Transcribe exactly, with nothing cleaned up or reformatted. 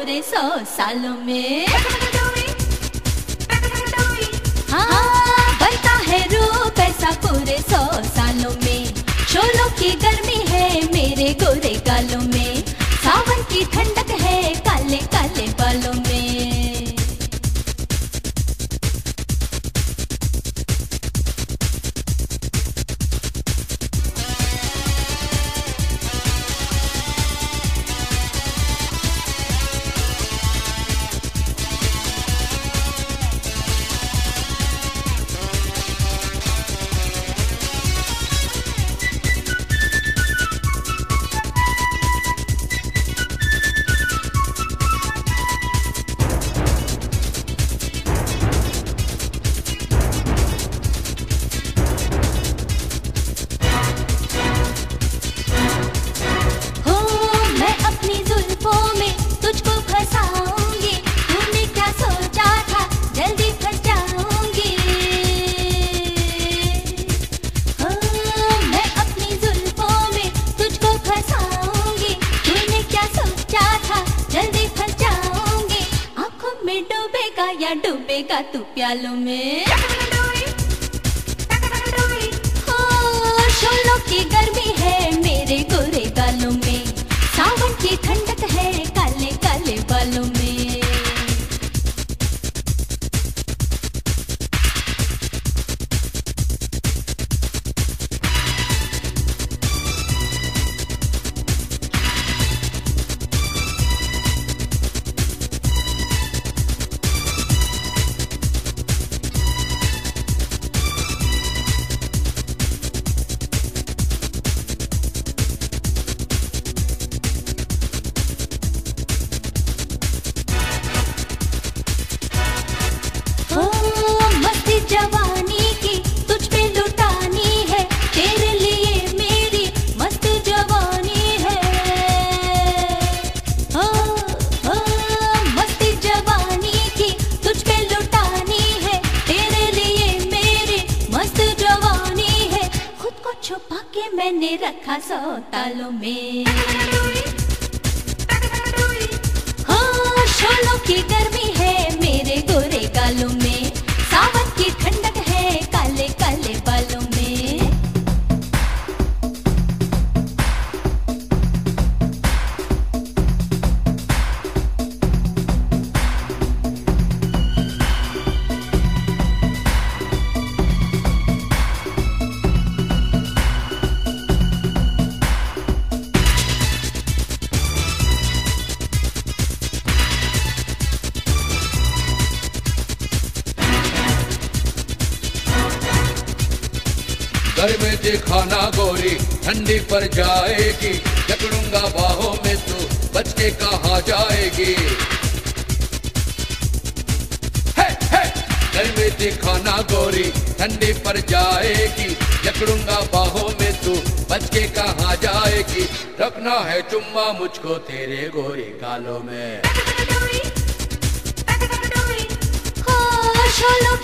पूरे सौ सालों में। हाँ, बनता है रूप ऐसा पूरे सौ सालों में। शोलों की गर्मी है मेरे गोरे गालों में, सावन की ठंडक है काले काले बालों में। या डूबेगा तू प्यालों में। हो, शोलों की गर्मी है मेरे गोरे गालों में, सावन की ठंडक है काले काले बालों में। जवानी की तुझ पे लुटानी है, तेरे लिए मेरी मस्त जवानी है। ओ, ओ, मस्ती जवानी की तुझ पे लुटानी है, तेरे लिए मेरी मस्त जवानी है। खुद को छुपा के मैंने रखा सौ तालों में। हो, शोलों की गर्मी है मेरे गोरे गालों में, सावन की ठंडक है काले काले बालों में। घर में दिखाना गोरी ठंडी पर जाएगी, जकड़ूंगा बाहों में तू बच के कहाँ जाएगी। हे हे घर में दिखाना गोरी ठंडी पर जाएगी, जकड़ूंगा बाहों में तू बच के कहाँ जाएगी। रखना है चुम्मा मुझको तेरे गोरे गालों में। हो, शोलों